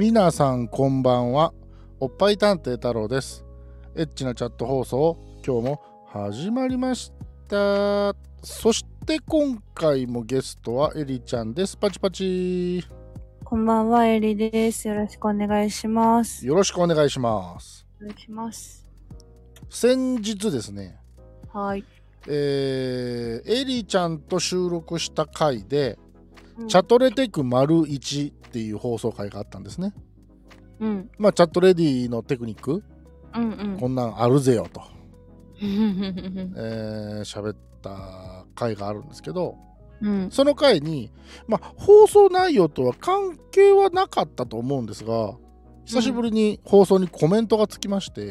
皆さんこんばんは。おっぱい探偵太郎です。エッチなチャット放送、今日も始まりました。そして今回もゲストはエリちゃんです。パチパチ。 こんばんは、エリです。よろしくお願いします。 よろしくお願いします。 お願いします。 先日ですね、 はい。 エリちゃんと収録した回で、 うん、 チャトレテク丸1っていう放送回があったんですね。 うん。 まあチャットレディのテクニック、 うんこんなんあるぜよと、 うん。 喋った回があるんですけど、 うん。 その回に、まあ放送内容とは関係はなかったと思うんですが、久しぶりに放送にコメントがつきまして、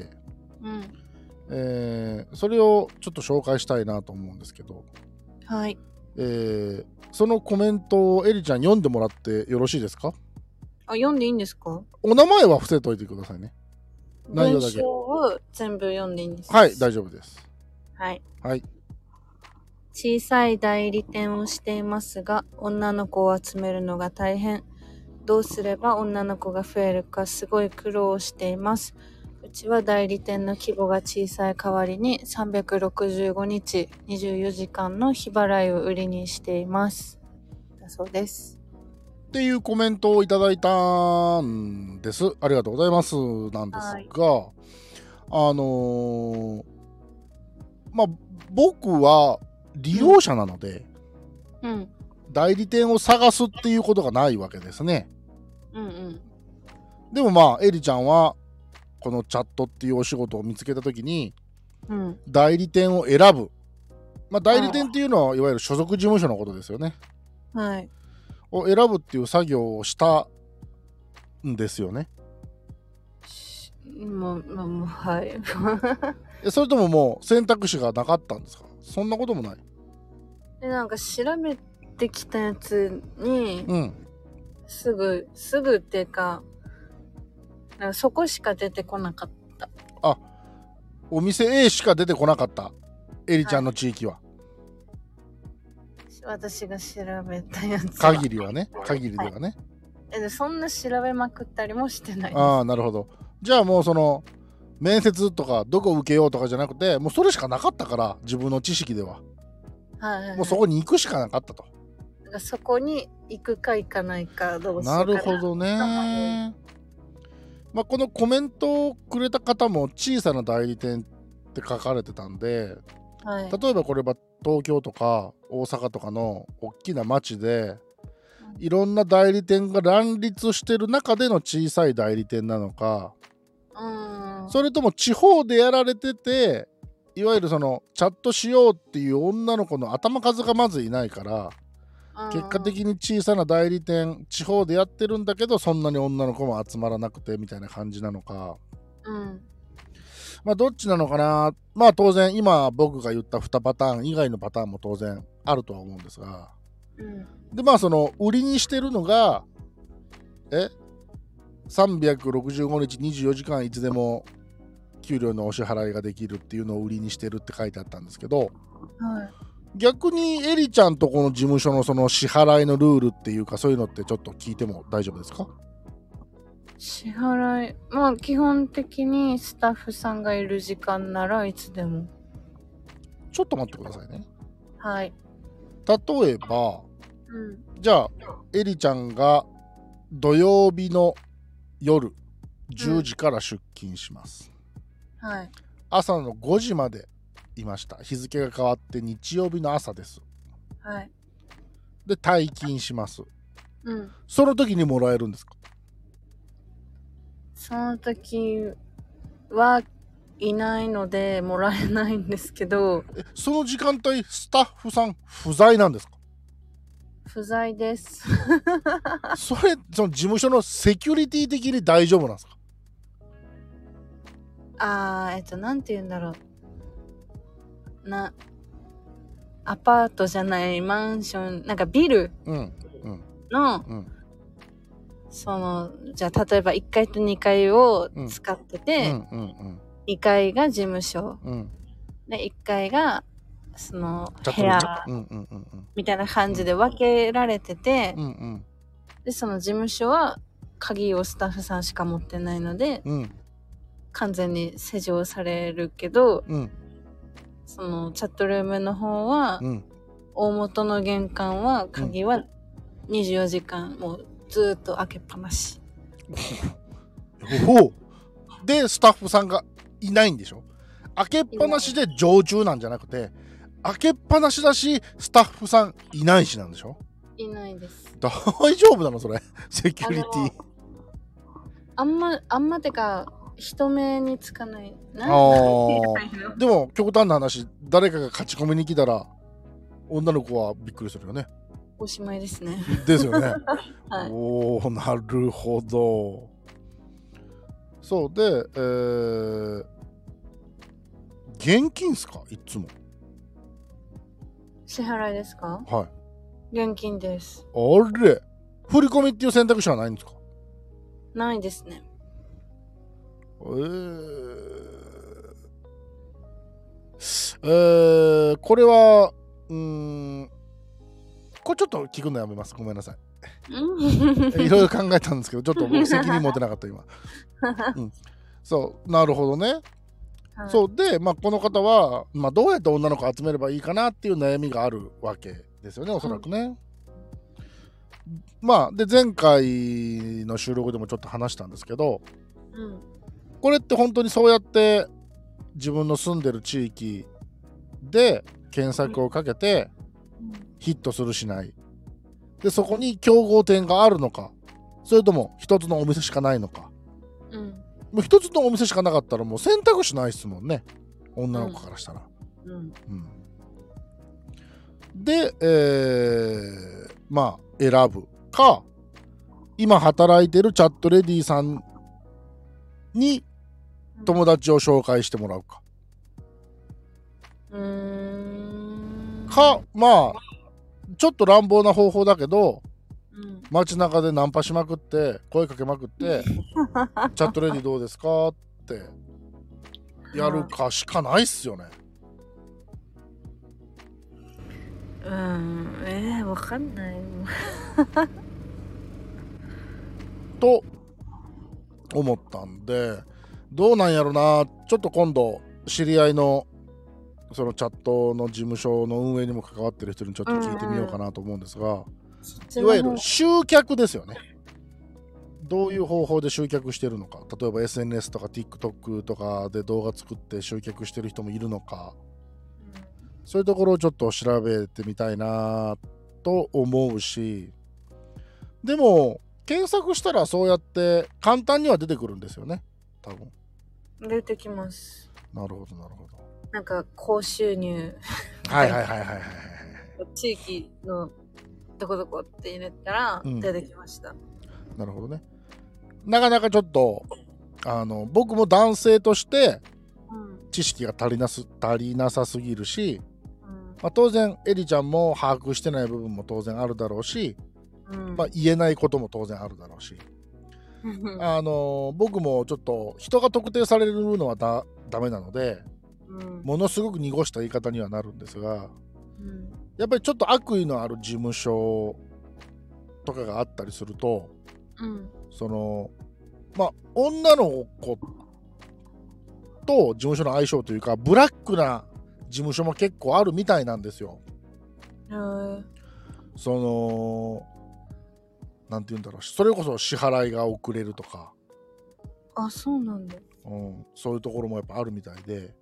それをちょっと紹介したいなと思うんですけど、 はい。 そのコメントをエリちゃん読んでもらってよろしいですか？ あ、読んでいいんですか？ お名前は伏せといてくださいね。内容だけ。 文章を全部読んでいいんですか？ はい、大丈夫です。 はい。 はい。 小さい代理店をしていますが、女の子を集めるのが大変。どうすれば女の子が増えるかすごい苦労しています。うちは代理店の規模が小さい代わりに365日24時間の日払いを売りにしています。だそうです。 っていうコメントをいただいたんです。ありがとうございます。なんですが、はい、まあ僕は利用者なので、代理店を探すっていうことがないわけですね。でもまあエリちゃんはこのチャットっていうお仕事を見つけた時に、代理店を選ぶ、まあ代理店っていうのはいわゆる所属事務所のことですよね。 はい。 を選ぶっていう作業をしたんですよね。 はい。 それとももう選択肢がなかったんですか？そんなこともない。 で、なんか調べてきたやつに、すぐっていうか、なんかそこしか出てこなかった。 あ、お店 A しか出てこなかった。エリちゃんの地域は。 私が調べたやつは。限りではね。 そんな調べまくったりもしてないです。 ああ、なるほど。じゃあもうその面接とかどこ受けようとかじゃなくて、もうそれしかなかったから、自分の知識では。もうそこに行くしかなかったと。 だからそこに行くか行かないかどうしようかなるほどね。まあこのコメントをくれた方も小さな代理店って書かれてたんで、例えばこれは東京とか大阪とかの大きな町でいろんな代理店が乱立してる中での小さい代理店なのか、それとも地方でやられてて、いわゆるそのチャットしようっていう女の子の頭数がまずいないから、結果的に小さな代理店地方でやってるんだけど、そんなに女の子も集まらなくてみたいな感じなのか、まあどっちなのかな。まあ当然今僕が言った2パターン以外のパターンも当然あるとは思うんですが、でまあその売りにしてるのが365日24時間いつでも給料のお支払いができるっていうのを売りにしてるって書いてあったんですけど、逆にエリちゃんとこの事務所のその支払いのルールっていうか、そういうのってちょっと聞いても大丈夫ですか？ 支払い、まあ基本的にスタッフさんがいる時間ならいつでも。 ちょっと待ってくださいね。 はい。 例えば、じゃあエリちゃんが土曜日の夜10時から出勤します。朝の5時までいました。日付が変わって日曜日の朝です。で退勤します。その時にもらえるんですか？ その時はいないのでもらえないんですけど。 その時間帯スタッフさん不在なんですか？ 不在です。 その事務所のセキュリティ的に大丈夫なんですか？ なんて言うんだろう。アパートじゃないマンション、なんかビルの、そのじゃあ例えば1階と2階を使ってて、2階が事務所、で1階がその部屋みたいな感じで分けられてて、でその事務所は鍵をスタッフさんしか持ってないので、 うん、 完全に施錠されるけど、 うん、 そのチャットルームの方は、 うん。 大元の玄関は鍵は24時間もうずっと開けっぱなし。 おお。でスタッフさんがいないんでしょ。開けっぱなしで常駐なんじゃなくて、開けっぱなしだしスタッフさんいないしなんでしょ。 いないです。 大丈夫なのそれセキュリティ。 あんまてか人目につかない。 でも極端な話、誰かが勝ち込みに来たら女の子はびっくりするよね。 おしまいですね。 ですよね。 はい、 おお、なるほど。そうで、現金っすかいつも。 支払いですか？ はい。 現金です。 あれ、振り込みっていう選択肢はないんですか？ ないですね。 これはこれちょっと聞くのやめます。ごめんなさい。いろいろ考えたんですけど、ちょっと僕責任持てなかった今。うん、そうなるほどね。はい、そうで、この方は、どうやって女の子を集めればいいかなっていう悩みがあるわけですよね、おそらくね。で前回の収録でもちょっと話したんですけど、これって本当にそうやって自分の住んでる地域で検索をかけてヒットするしないで、そこに競合店があるのか、それとも一つのお店しかないのか。もう一つのお店しかなかったらもう選択肢ないっすもんね、女の子からしたら。で、選ぶか、今働いてるチャットレディさんに友達を紹介してもらうか。か、ちょっと乱暴な方法だけど、街中でナンパしまくって声かけまくってチャットレディどうですかってやるかしかないっすよね。 わかんないと思ったんで、どうなんやろな。ちょっと今度知り合いのそのチャットの事務所の運営にも関わってる人にちょっと聞いてみようかなと思うんですが、いわゆる集客ですよね。どういう方法で集客してるのか。例えば SNS とか TikTok とかで動画作って集客してる人もいるのか、そういうところをちょっと調べてみたいなと思うし、でも検索したらそうやって簡単には出てくるんですよね、多分。 出てきます。 なるほどなるほど。 なんか高収入はい地域のどこどこって入れたら出てきました。 なるほどね。なかなかちょっと僕も男性として知識が足りなさすぎるし、当然エリちゃんも把握してない部分も当然あるだろうし、言えないことも当然あるだろうし僕もちょっと人が特定されるのはダメなので、ものすごく濁した言い方にはなるんですが、やっぱりちょっと悪意のある事務所とかがあったりすると、その女の子と事務所の相性というかブラックな事務所も結構あるみたいなんですよ。そのなんて言うんだろう、それこそ支払いが遅れるとか。 そうなんだ。 そういうところもやっぱあるみたいで。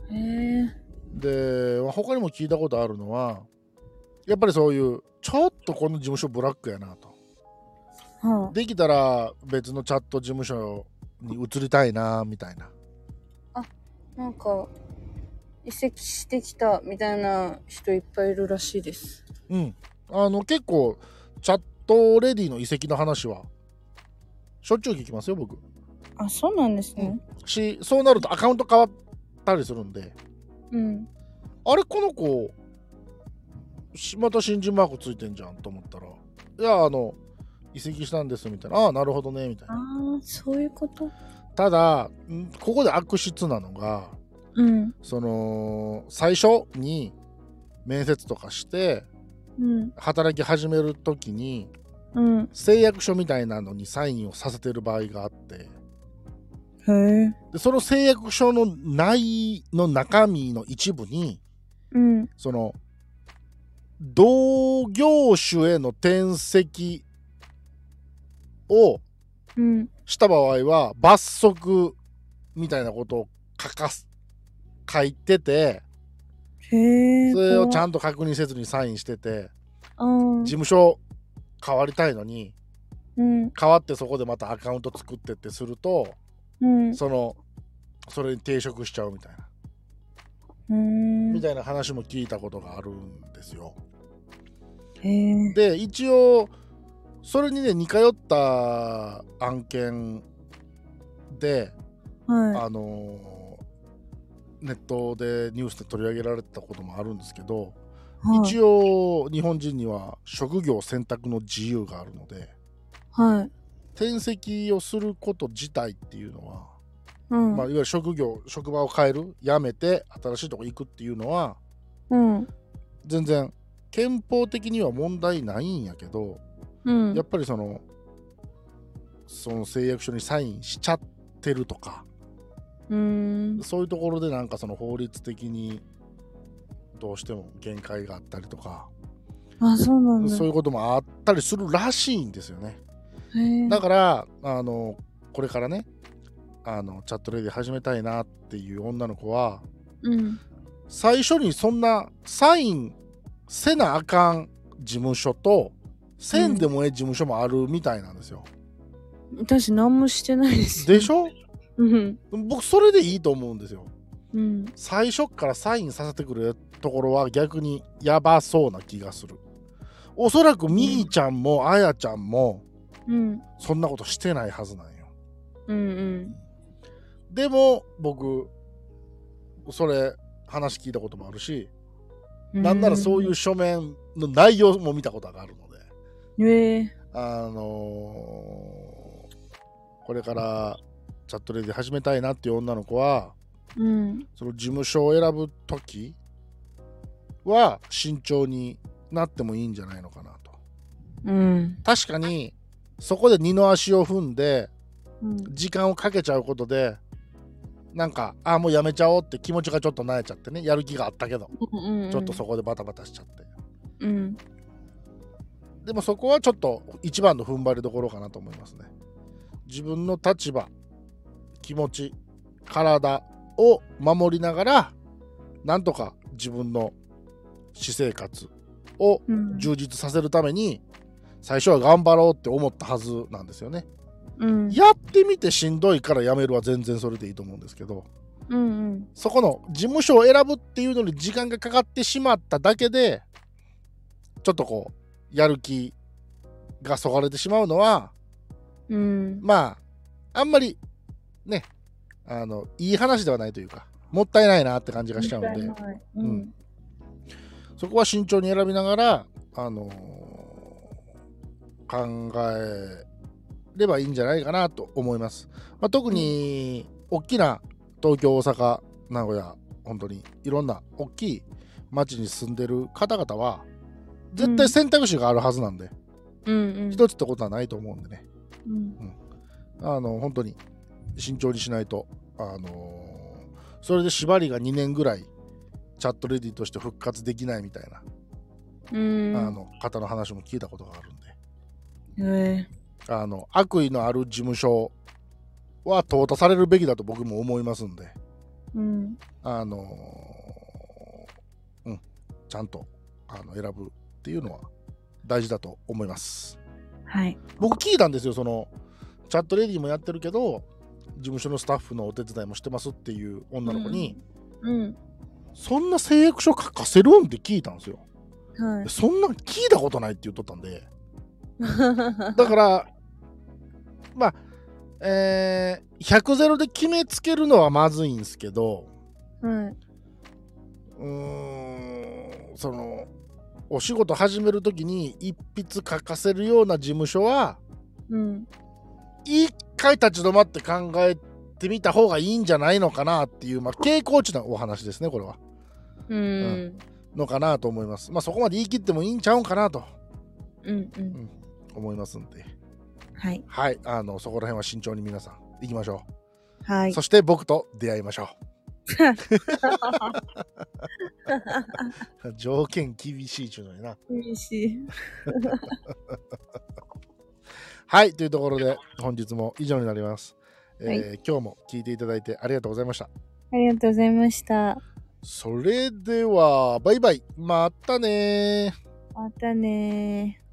で他にも聞いたことあるのは、やっぱりそういうちょっとこの事務所ブラックやなと、できたら別のチャット事務所に移りたいなみたいな。 なんか移籍してきたみたいな人いっぱいいるらしいです。 結構チャットレディの移籍の話はしょっちゅう聞きますよ僕。 そうなんですね。 そうなるとアカウント変わったりするんで、あれこの子また新人マークついてんじゃんと思ったら、いや移籍したんですみたいな。なるほどねみたいな。 そういうこと。 ただここで悪質なのが、その最初に面接とかして、働き始める時に誓約書みたいなのにサインをさせてる場合があって、でその誓約書の中身の一部に、その同業種への転籍をした場合は罰則みたいなことを書いてて、それをちゃんと確認せずにサインしてて、事務所変わりたいのに、変わってそこでまたアカウント作ってってすると、それに抵触しちゃうみたいな話も聞いたことがあるんですよ。で一応それにね似通った案件で、ネットでニュースで取り上げられたこともあるんですけど、一応日本人には職業選択の自由があるので、転籍をすること自体っていうのは、いわゆる職場を変える、辞めて新しいとこ行くっていうのは、全然憲法的には問題ないんやけど、やっぱりその誓約書にサインしちゃってるとか、そういうところでなんかその法律的にどうしても限界があったりとか、そういうこともあったりするらしいんですよね。だからこれからねチャットレディ始めたいなっていう女の子は、最初にそんなサインせなあかん事務所とせんでもええ事務所もあるみたいなんですよ。 私何もしてないですでしょ僕それでいいと思うんですよ。最初からサインさせてくれるところは逆にやばそうな気がする。おそらくみーちゃんもあやちゃんもそんなことしてないはずなんよ。でも僕それ話聞いたこともあるし、なんならそういう書面の内容も見たことがあるので、これからチャットレディ始めたいなっていう女の子は、その事務所を選ぶときは慎重になってもいいんじゃないのかなと。確かにそこで二の足を踏んで、時間をかけちゃうことでなんかもうやめちゃおうって気持ちがちょっとなえちゃってね、やる気があったけど、ちょっとそこでバタバタしちゃって、でもそこはちょっと一番の踏ん張りどころかなと思いますね。自分の立場、気持ち、体を守りながらなんとか自分の私生活を充実させるために、最初は頑張ろうって思ったはずなんですよね。やってみてしんどいからやめるは全然それでいいと思うんですけど、そこの事務所を選ぶっていうのに時間がかかってしまっただけでちょっとこうやる気がそがれてしまうのは、まああんまりねいい話ではないというか、もったいないなって感じがしちゃうんで、そこは慎重に選びながら考えればいいんじゃないかなと思います。特に大きな東京、大阪、名古屋、本当にいろんな大きい町に住んでる方々は絶対選択肢があるはずなんで、一つってことはないと思うんでね、本当に慎重にしないと、それで縛りが2年ぐらいチャットレディとして復活できないみたいな、方の話も聞いたことがあるんで、悪意のある事務所は淘汰されるべきだと僕も思いますんで、ちゃんと選ぶっていうのは大事だと思います。僕聞いたんですよ、そのチャットレディもやってるけど事務所のスタッフのお手伝いもしてますっていう女の子に、そんな誓約書書かせるんって聞いたんですよ。そんなん聞いたことないって言っとったんでだから100ゼロで決めつけるのはまずいんですけど、そのお仕事始めるときに一筆書かせるような事務所は、一回立ち止まって考えてみた方がいいんじゃないのかなっていう、傾向値のお話ですね、これは。のかなと思います。そこまで言い切ってもいいんちゃうんかなと。 思いますんで、 はい。 はい、そこら辺は慎重に皆さん行きましょう。 はい。 そして僕と出会いましょう。条件厳しいっちゅうのにな。 厳しい。 はい、というところで本日も以上になります。 はい、 今日も聞いていただいてありがとうございました。 ありがとうございました。 それではバイバイ、またねー。 またねー。